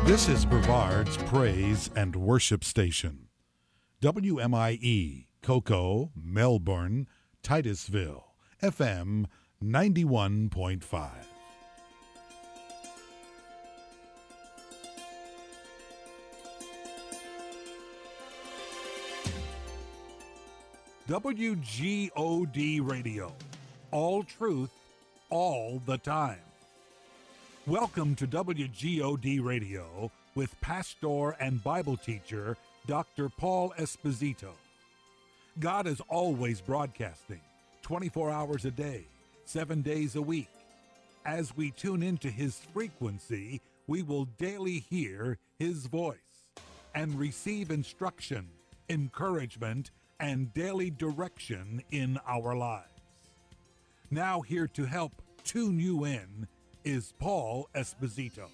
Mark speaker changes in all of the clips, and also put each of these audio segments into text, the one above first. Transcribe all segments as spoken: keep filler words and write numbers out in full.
Speaker 1: This is Brevard's Praise and Worship Station. W M I E, Cocoa, Melbourne, Titusville, F M ninety-one point five. W G O D Radio. All truth, all the time. Welcome to W G O D Radio with pastor and Bible teacher Doctor Paul Esposito. God is always broadcasting, twenty-four hours a day, seven days a week. As we tune into His frequency, we will daily hear His voice and receive instruction, encouragement, and daily direction in our lives. Now here to help tune you in is Paul Esposito.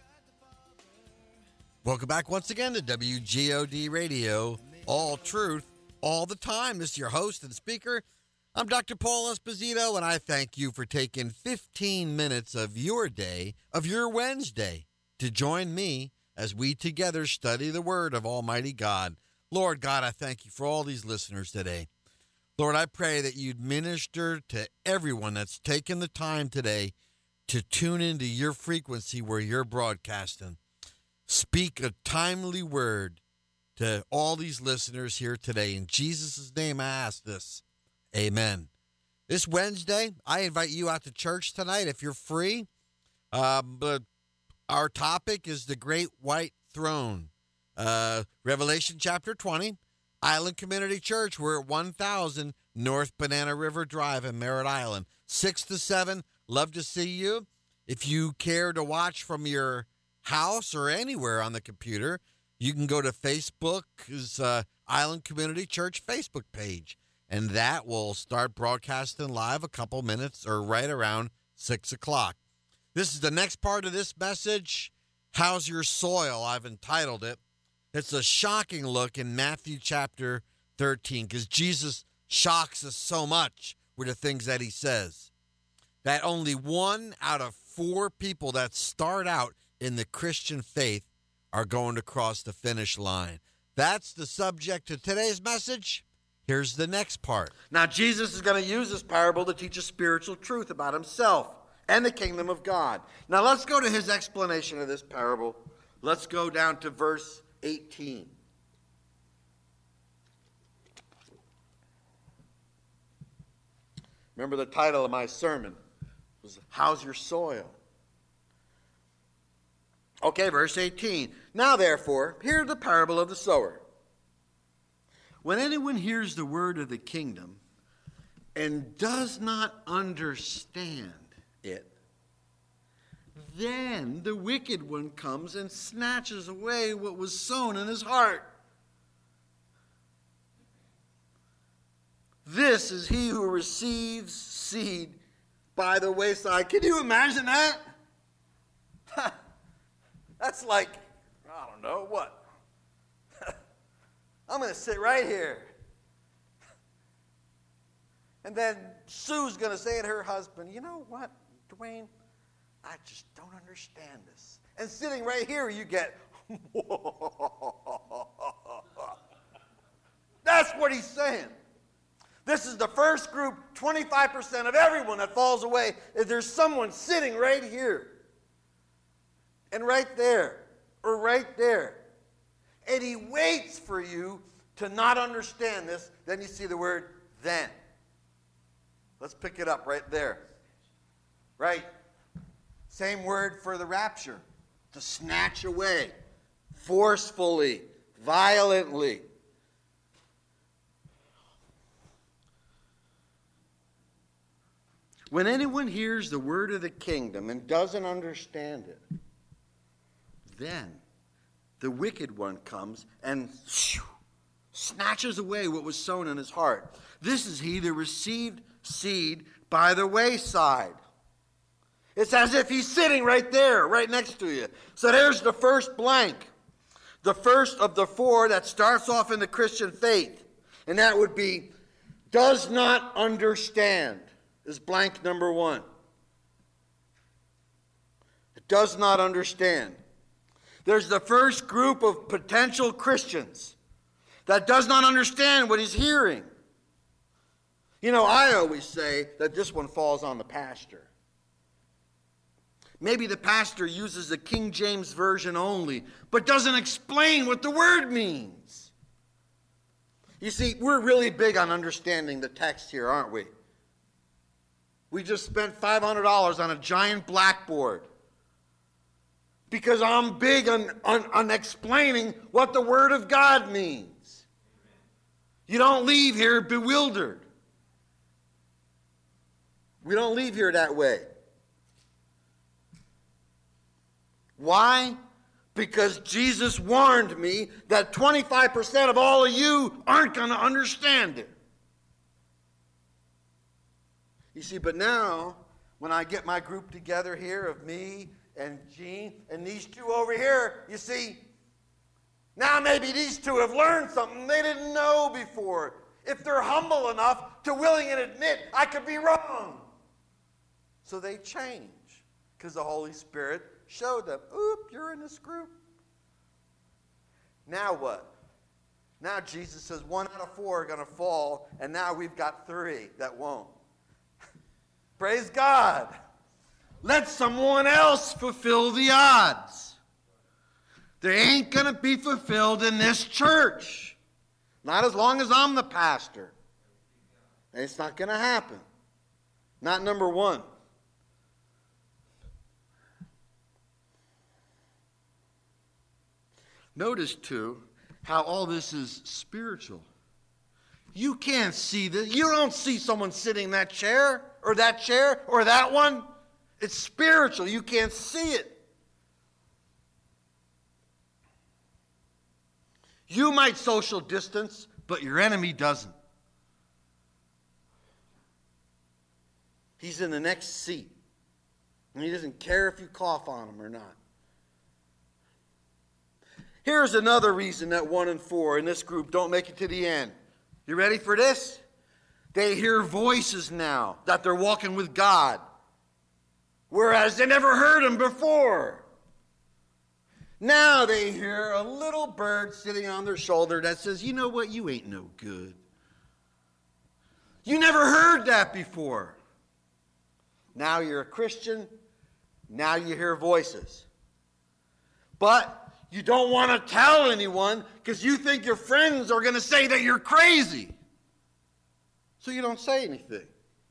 Speaker 2: Welcome back once again to W G O D Radio, all truth, all the time. This is your host and speaker. I'm Doctor Paul Esposito, and I thank you for taking fifteen minutes of your day, of your Wednesday, to join me as we together study the Word of Almighty God. Lord God, I thank you for all these listeners today. Lord, I pray that you'd minister to everyone that's taken the time today to tune into your frequency where you're broadcasting. Speak a timely word to all these listeners here today. In Jesus' name I ask this. Amen. This Wednesday, I invite you out to church tonight if you're free. Um, but our topic is the Great White Throne. Uh, Revelation chapter twenty, Island Community Church. We're at one thousand North Banana River Drive in Merritt Island. six to seven. Love to see you. If you care to watch from your house or anywhere on the computer, you can go to Facebook's uh, Island Community Church Facebook page, and that will start broadcasting live a couple minutes or right around six o'clock. This is the next part of this message. How's your soil? I've entitled it. It's a shocking look in Matthew chapter thirteen, because Jesus shocks us so much with the things that he says, that only one out of four people that start out in the Christian faith are going to cross the finish line. That's the subject of today's message. Here's the next part. Now, Jesus is going to use this parable to teach a spiritual truth about himself and the kingdom of God. Now, let's go to his explanation of this parable. Let's go down to verse eighteen. Remember, the title of my sermon was, How's Your Soil? Okay, verse eighteen. Now, therefore, hear the parable of the sower. When anyone hears the word of the kingdom and does not understand it, then the wicked one comes and snatches away what was sown in his heart. This is he who receives seed by the wayside. Can you imagine that? That's like, I don't know, what? I'm going to sit right here. And then Sue's going to say to her husband, you know what, Dwayne? I just don't understand this. And sitting right here, you get, that's what he's saying. This is the first group, twenty-five percent of everyone that falls away. Is there's someone sitting right here, and right there, or right there. And he waits for you to not understand this. Then you see the word then. Let's pick it up right there. Right? Same word for the rapture. To snatch away. Forcefully. Violently. When anyone hears the word of the kingdom and doesn't understand it, then the wicked one comes and shoo, snatches away what was sown in his heart. This is he that received seed by the wayside. It's as if he's sitting right there, right next to you. So there's the first blank. The first of the four that starts off in the Christian faith. And that would be, does not understand, is blank number one. It does not understand.
Speaker 3: There's the first group of potential Christians that does not understand what he's hearing. You know, I always say that this one falls on the pastor. Maybe the pastor uses the King James Version only, but doesn't explain what the word means. You see, we're really big on understanding the text here, aren't we? We just spent five hundred dollars on a giant blackboard because I'm big on, on, on explaining what the Word of God means. You don't leave here bewildered. We don't leave here that way. Why? Because Jesus warned me that twenty-five percent of all of you aren't going to understand it. You see, but now, when I get my group together here of me and Gene and these two over here, you see, now maybe these two have learned something they didn't know before. If they're humble enough to willing and admit, I could be wrong. So they change because the Holy Spirit showed them, oop, you're in this group. Now what? Now Jesus says one out of four are going to fall, and now we've got three that won't. Praise God. Let someone else fulfill the odds. They ain't going to be fulfilled in this church. Not as long as I'm the pastor. It's not going to happen. Not number one. Notice, too, how all this is spiritual. You can't see this. You don't see someone sitting in that chair or that chair or that one. It's spiritual. You can't see it. You might social distance, but your enemy doesn't. He's in the next seat, and he doesn't care if you cough on him or not. Here's another reason that one and four in this group don't make it to the end. You ready for this? They hear voices now that they're walking with God, whereas they never heard him before. Now they hear a little bird sitting on their shoulder that says, you know what, you ain't no good. You never heard that before. Now you're a Christian. Now you hear voices. But you don't want to tell anyone because you think your friends are going to say that you're crazy. So you don't say anything.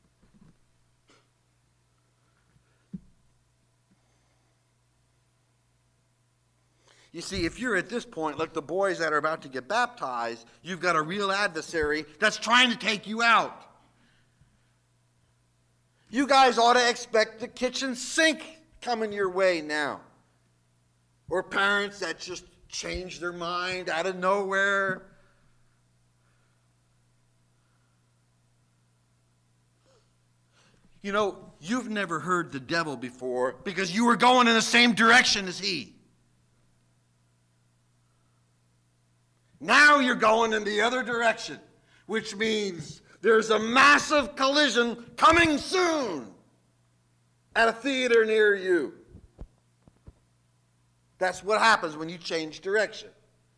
Speaker 3: You see, if you're at this point, like the boys that are about to get baptized, you've got a real adversary that's trying to take you out. You guys ought to expect the kitchen sink coming your way now. Or parents that just change their mind out of nowhere. You know, you've never heard the devil before because you were going in the same direction as he. Now you're going in the other direction, which means there's a massive collision coming soon at a theater near you. That's what happens when you change direction.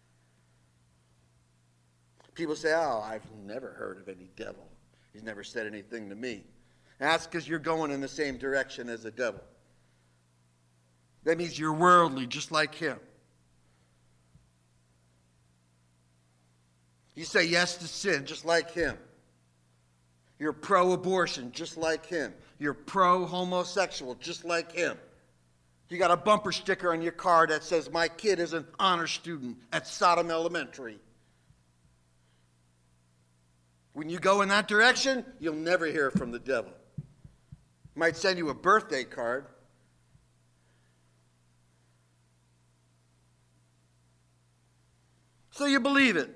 Speaker 3: People say, oh, I've never heard of any devil. He's never said anything to me. And that's because you're going in the same direction as the devil. That means you're worldly, just like him. You say yes to sin, just like him. You're pro-abortion, just like him. You're pro-homosexual, just like him. You got a bumper sticker on your car that says, my kid is an honor student at Sodom Elementary. When you go in that direction, you'll never hear from the devil. He might send you a birthday card. So you believe it.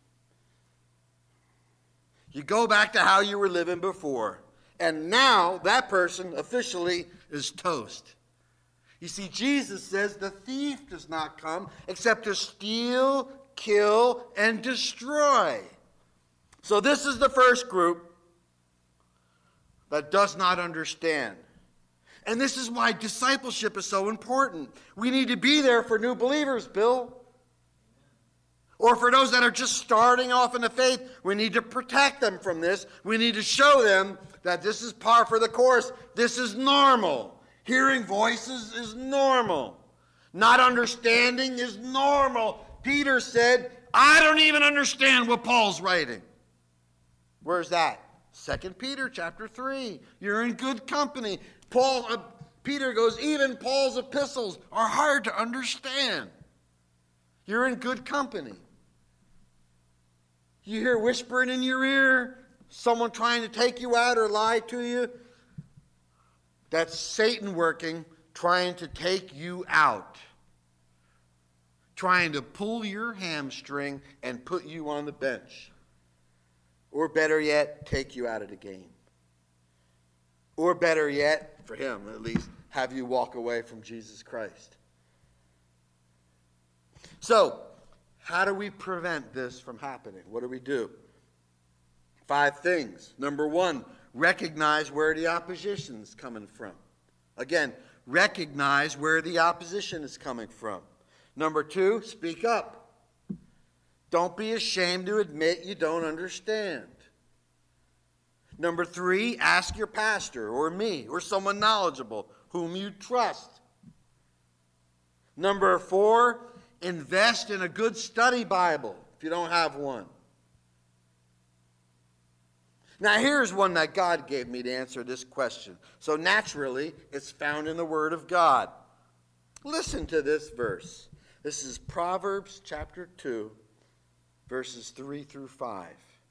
Speaker 3: You go back to how you were living before. And now that person officially is toast. You see, Jesus says the thief does not come except to steal, kill, and destroy. So this is the first group that does not understand. And this is why discipleship is so important. We need to be there for new believers, Bill. Or for those that are just starting off in the faith, we need to protect them from this. We need to show them that this is par for the course. This is normal. Hearing voices is normal. Not understanding is normal. Peter said, I don't even understand what Paul's writing. Where's that? Second Peter chapter three. You're in good company. Paul, uh, Peter goes, even Paul's epistles are hard to understand. You're in good company. You hear whispering in your ear, someone trying to take you out or lie to you. That's Satan working, trying to take you out. Trying to pull your hamstring and put you on the bench. Or better yet, take you out of the game. Or better yet, for him at least, have you walk away from Jesus Christ. So, how do we prevent this from happening? What do we do? Five things. Number one, recognize where the opposition is coming from. Again, recognize where the opposition is coming from. Number two, speak up. Don't be ashamed to admit you don't understand. Number three, ask your pastor or me or someone knowledgeable whom you trust. Number four, invest in a good study Bible if you don't have one. Now here's one that God gave me to answer this question. So naturally, it's found in the Word of God. Listen to this verse. This is Proverbs chapter two, verses three through five.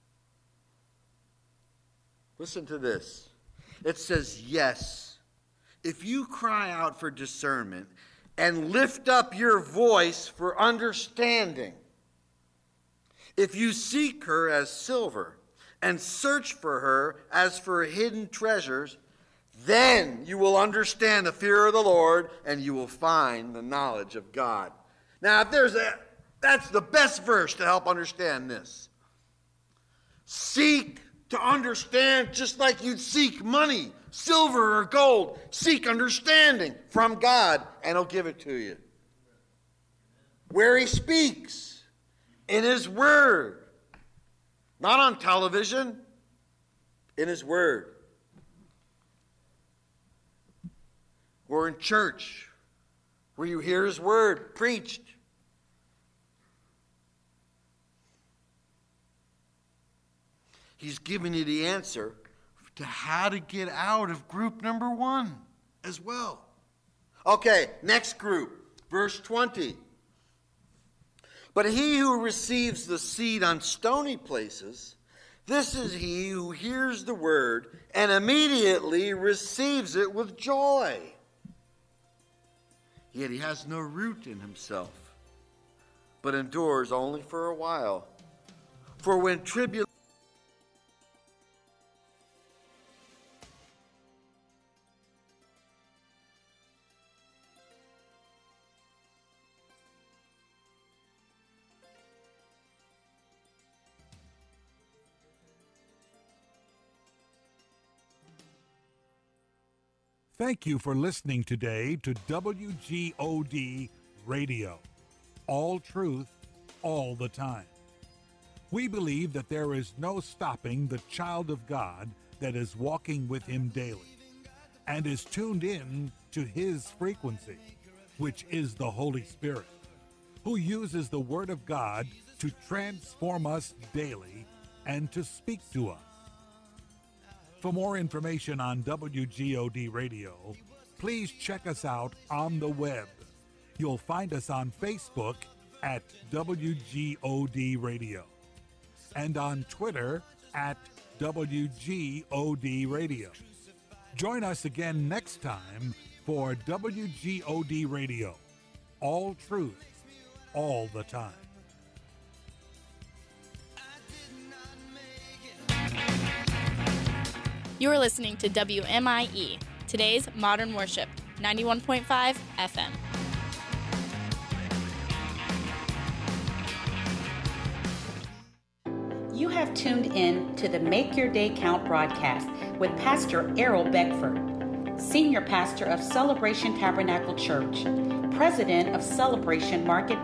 Speaker 3: Listen to this. It says, yes, if you cry out for discernment and lift up your voice for understanding, if you seek her as silver and search for her as for hidden treasures, then you will understand the fear of the Lord and you will find the knowledge of God. Now, if there's a, that's the best verse to help understand this. Seek to understand just like you'd seek money, silver or gold. Seek understanding from God and he'll give it to you. Where he speaks, in his word. Not on television, in his word. Or in church, where you hear his word preached. He's giving you the answer to how to get out of group number one as well. Okay, next group, verse twenty. But he who receives the seed on stony places, this is he who hears the word and immediately receives it with joy. Yet he has no root in himself, but endures only for a while. For when tribulation
Speaker 1: Thank you for listening today to W G O D Radio. All truth, all the time. We believe that there is no stopping the child of God that is walking with him daily and is tuned in to his frequency, which is the Holy Spirit, who uses the Word of God to transform us daily and to speak to us. For more information on W G O D Radio, please check us out on the web. You'll find us on Facebook at W G O D Radio and on Twitter at W G O D Radio. Join us again next time for W G O D Radio. All truth, all the time.
Speaker 4: You're listening to W M I E, today's Modern Worship, ninety-one point five F M.
Speaker 5: You have tuned in to the Make Your Day Count broadcast with Pastor Errol Beckford. Senior Pastor of Celebration Tabernacle Church, President of Celebration Market